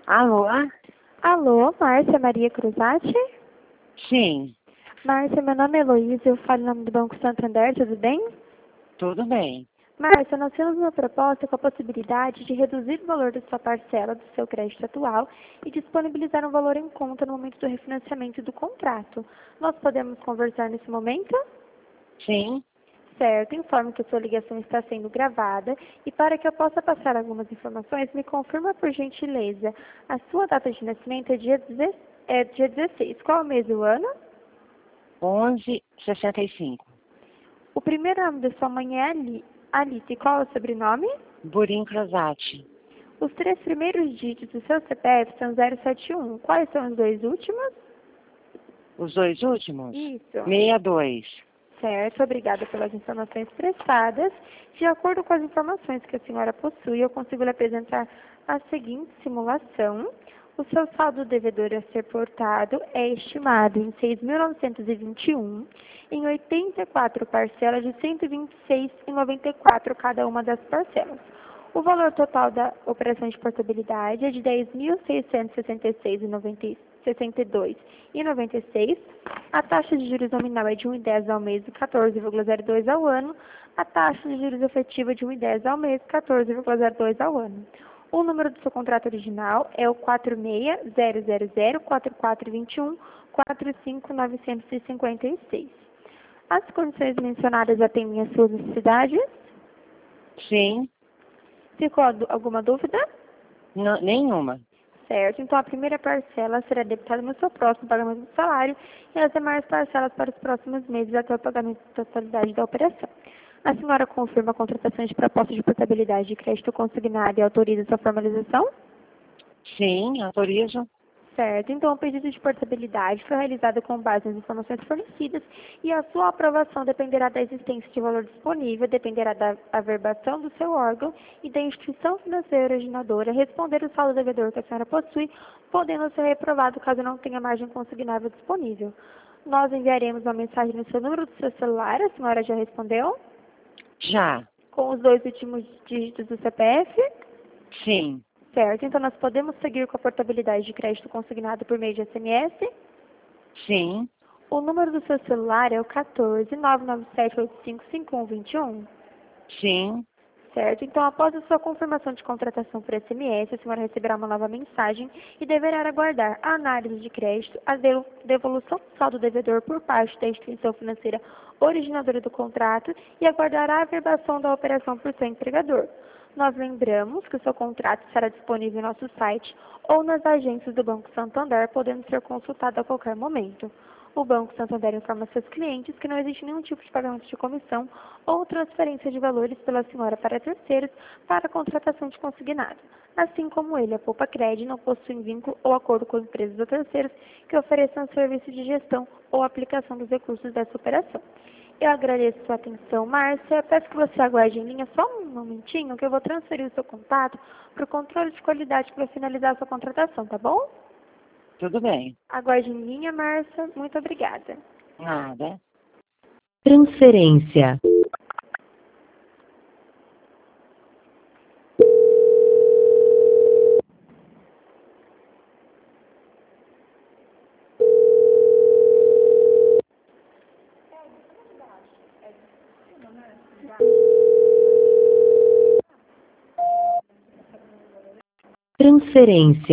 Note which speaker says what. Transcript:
Speaker 1: Alô?
Speaker 2: Alô, Márcia Maria Cruzati?
Speaker 1: Sim,
Speaker 2: Márcia, meu nome é Heloísa, eu falo em nome do Banco Santander, tudo bem?
Speaker 1: tudo bem.
Speaker 2: Márcia, nós temos uma proposta com a possibilidade de reduzir o valor da sua parcela do seu crédito atual e disponibilizar um valor em conta no momento do refinanciamento do contrato. Nós podemos conversar nesse momento?
Speaker 1: Sim,
Speaker 2: Certo, informo que a sua ligação está sendo gravada e para que eu possa passar algumas informações, me confirma por gentileza. A sua data de nascimento é dia 16. Qual o mês e o ano?
Speaker 1: 11:65.
Speaker 2: O primeiro nome da sua mãe é Alice. Qual é o sobrenome?
Speaker 1: Burim Crosati.
Speaker 2: Os 3 primeiros dígitos do seu CPF são 071. Quais são os 2 últimos?
Speaker 1: Os 2 últimos?
Speaker 2: Isso.
Speaker 1: 62.
Speaker 2: Certo, obrigada pelas informações prestadas. De acordo com as informações que a senhora possui, eu consigo lhe apresentar a seguinte simulação. O seu saldo devedor a ser portado é estimado em 6.921, em 84 parcelas de 126,94 cada uma das parcelas. O valor total da operação de portabilidade é de 10.666,62,96. A taxa de juros nominal é de 1,10 ao mês e 14,02 ao ano. A taxa de juros efetiva é de 1,10 ao mês e 14,02 ao ano. O número do seu contrato original é o 46.004421.45956. As condições mencionadas atendem às suas necessidades?
Speaker 1: Sim,
Speaker 2: Ficou alguma dúvida?
Speaker 1: nenhuma.
Speaker 2: Certo, então a primeira parcela será debitada no seu próximo pagamento do salário e as demais parcelas para os próximos meses até o pagamento da totalidade da operação. A senhora confirma a contratação de proposta de portabilidade de crédito consignado e autoriza sua formalização?
Speaker 1: Sim, autorizo.
Speaker 2: Certo, então o pedido de portabilidade foi realizado com base nas informações fornecidas e a sua aprovação dependerá da existência de valor disponível, dependerá da averbação do seu órgão e da instituição financeira originadora responder o saldo devedor que a senhora possui, podendo ser reprovado caso não tenha margem consignável disponível. Nós enviaremos uma mensagem no seu número do seu celular, a senhora já respondeu?
Speaker 1: Já.
Speaker 2: Com os 2 últimos dígitos do CPF?
Speaker 1: Sim,
Speaker 2: Certo, então nós podemos seguir com a portabilidade de crédito consignado por meio de SMS?
Speaker 1: sim,
Speaker 2: O número do seu celular é o 14 997855121.
Speaker 1: sim.
Speaker 2: Certo, então após a sua confirmação de contratação por SMS, a senhora receberá uma nova mensagem e deverá aguardar a análise de crédito, a devolução do saldo devedor por parte da instituição financeira originadora do contrato e aguardar a averbação da operação por seu empregador. Nós lembramos que o seu contrato estará disponível em nosso site ou nas agências do Banco Santander, podendo ser consultado a qualquer momento. O Banco Santander informa seus clientes que não existe nenhum tipo de pagamento de comissão ou transferência de valores pela senhora para terceiros para a contratação de consignado. Assim como ele, a Poupa Cred não possui vínculo ou acordo com empresas ou terceiros que ofereçam serviço de gestão ou aplicação dos recursos dessa operação. Eu agradeço sua atenção, Márcia. Peço que você aguarde em linha só um momentinho, que eu vou transferir o seu contato para o controle de qualidade para finalizar a sua contratação, tá bom?
Speaker 1: Tudo bem.
Speaker 2: Aguarde em linha, Márcia. Muito obrigada.
Speaker 1: Nada.
Speaker 3: Transferência. Transferência.